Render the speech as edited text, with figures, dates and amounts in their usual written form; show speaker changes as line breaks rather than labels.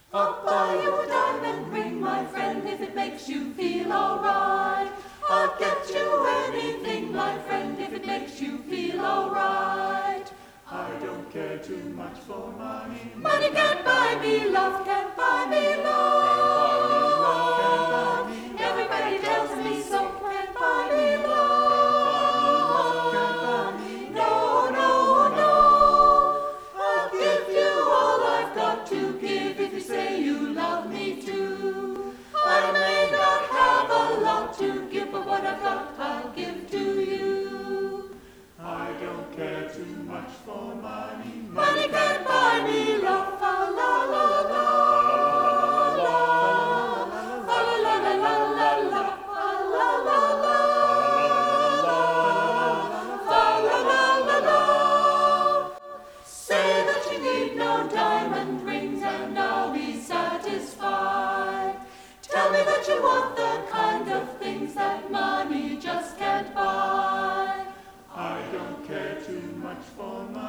I'll buy you a diamond ring, my friend, if it makes you feel alright. I'll get you anything, my friend, if it makes you feel alright. I don't care too much for money. Money can't buy me love, can't buy me love. Everybody tells me so, can't buy me love. No, no, no. I'll give you all I've got to give if you say you love me too. I may not have a lot to give, but what I've got I'll give to you. I don't care too much for money. Money can't buy me love. Fa la la la la. Fa la la la la la. Fa la la la. Fa la la la la. Say that you need no diamond rings and I'll be satisfied. Tell me that you want the kind of things that money just can't buy. I don't care too much for money.